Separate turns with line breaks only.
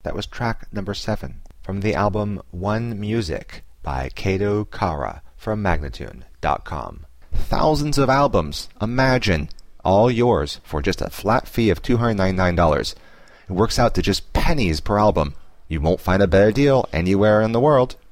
That was track number 7 from the album One Music by Kato Kara from Magnatune.com. Thousands of albums, imagine, all yours for just a flat fee of $299. It works out to just pennies per album. You won't find a better deal anywhere in the world.